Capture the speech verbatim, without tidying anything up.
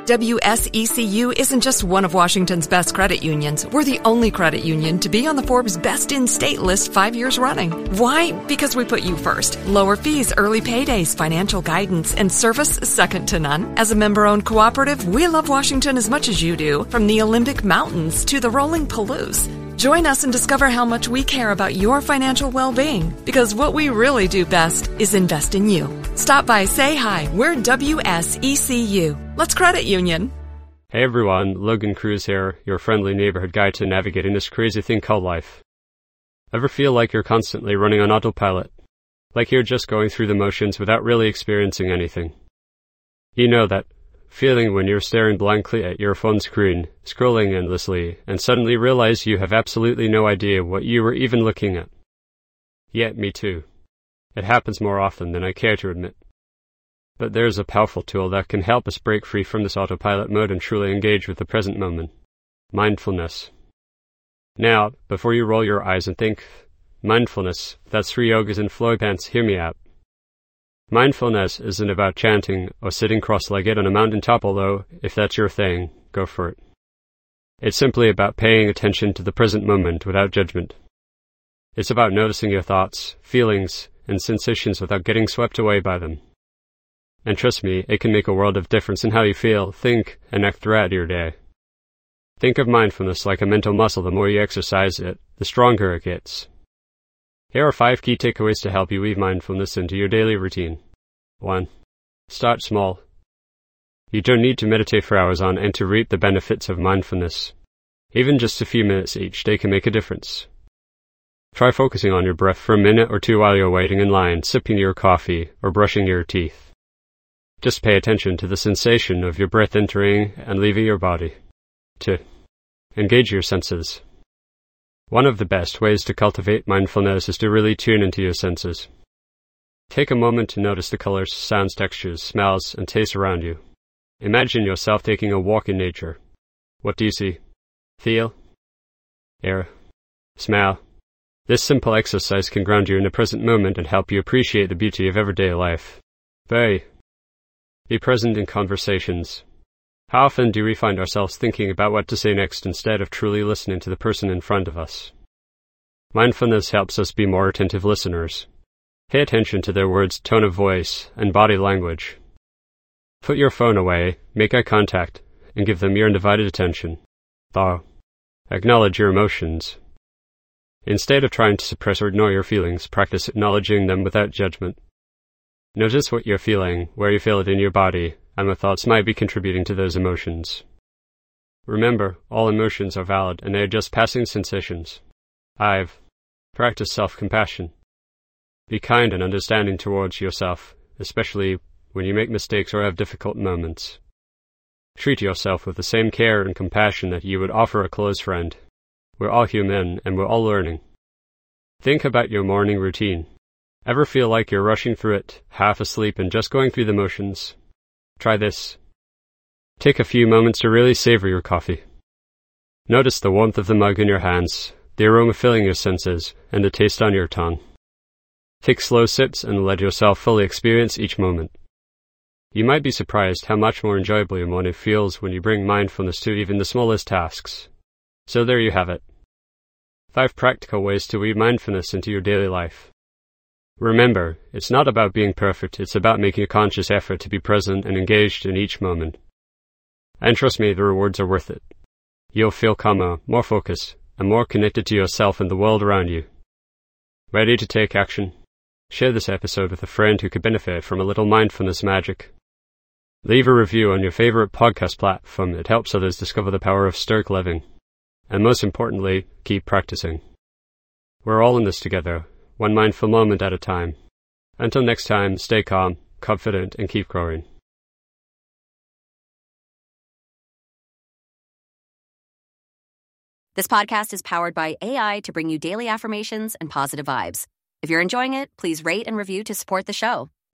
W S E C U isn't just one of Washington's best credit unions. We're the only credit union to be on the Forbes Best in State list five years running. Why? Because we put you first. Lower fees, early paydays, financial guidance, and service second to none. As a member-owned cooperative, we love Washington as much as you do, from the Olympic Mountains to the rolling Palouse. Join us and discover how much we care about your financial well-being, because what we really do best is invest in you. Stop by, say hi. We're W S E C U. Let's credit union. Hey everyone, Logan Cruz here, your friendly neighborhood guide to navigating this crazy thing called life. Ever feel like you're constantly running on autopilot? Like you're just going through the motions without really experiencing anything? You know that feeling when you're staring blankly at your phone screen, scrolling endlessly, and suddenly realize you have absolutely no idea what you were even looking at. Yeah, me too. It happens more often than I care to admit. But there's a powerful tool that can help us break free from this autopilot mode and truly engage with the present moment. Mindfulness. Now, before you roll your eyes and think, mindfulness, that's three yogas in flowy pants, hear me out. Mindfulness isn't about chanting or sitting cross-legged on a mountaintop, although, if that's your thing, go for it. It's simply about paying attention to the present moment without judgment. It's about noticing your thoughts, feelings, and sensations without getting swept away by them. And trust me, it can make a world of difference in how you feel, think, and act throughout your day. Think of mindfulness like a mental muscle. The more you exercise it, the stronger it gets. Here are five key takeaways to help you weave mindfulness into your daily routine. one. Start small. You don't need to meditate for hours on end to reap the benefits of mindfulness. Even just a few minutes each day can make a difference. Try focusing on your breath for a minute or two while you're waiting in line, sipping your coffee, or brushing your teeth. Just pay attention to the sensation of your breath entering and leaving your body. two. Engage your senses. One of the best ways to cultivate mindfulness is to really tune into your senses. Take a moment to notice the colors, sounds, textures, smells, and tastes around you. Imagine yourself taking a walk in nature. What do you see? Feel? Air? Smell? This simple exercise can ground you in the present moment and help you appreciate the beauty of everyday life. Be. Be present in conversations. How often do we find ourselves thinking about what to say next instead of truly listening to the person in front of us? Mindfulness helps us be more attentive listeners. Pay attention to their words, tone of voice, and body language. Put your phone away, make eye contact, and give them your undivided attention. Thaw. Acknowledge your emotions. Instead of trying to suppress or ignore your feelings, practice acknowledging them without judgment. Notice what you're feeling, where you feel it in your body, and what thoughts might be contributing to those emotions. Remember, all emotions are valid and they are just passing sensations. five. Practice self-compassion. Be kind and understanding towards yourself, especially when you make mistakes or have difficult moments. Treat yourself with the same care and compassion that you would offer a close friend. We're all human and we're all learning. Think about your morning routine. Ever feel like you're rushing through it, half asleep and just going through the motions? Try this. Take a few moments to really savor your coffee. Notice the warmth of the mug in your hands, the aroma filling your senses, and the taste on your tongue. Take slow sips and let yourself fully experience each moment. You might be surprised how much more enjoyable your morning feels when you bring mindfulness to even the smallest tasks. So there you have it. Five practical ways to weave mindfulness into your daily life. Remember, it's not about being perfect, it's about making a conscious effort to be present and engaged in each moment. And trust me, the rewards are worth it. You'll feel calmer, more focused, and more connected to yourself and the world around you. Ready to take action? Share this episode with a friend who could benefit from a little mindfulness magic. Leave a review on your favorite podcast platform. It helps others discover the power of stoic living. And most importantly, keep practicing. We're all in this together, one mindful moment at a time. Until next time, stay calm, confident, and keep growing. This podcast is powered by A I to bring you daily affirmations and positive vibes. If you're enjoying it, please rate and review to support the show.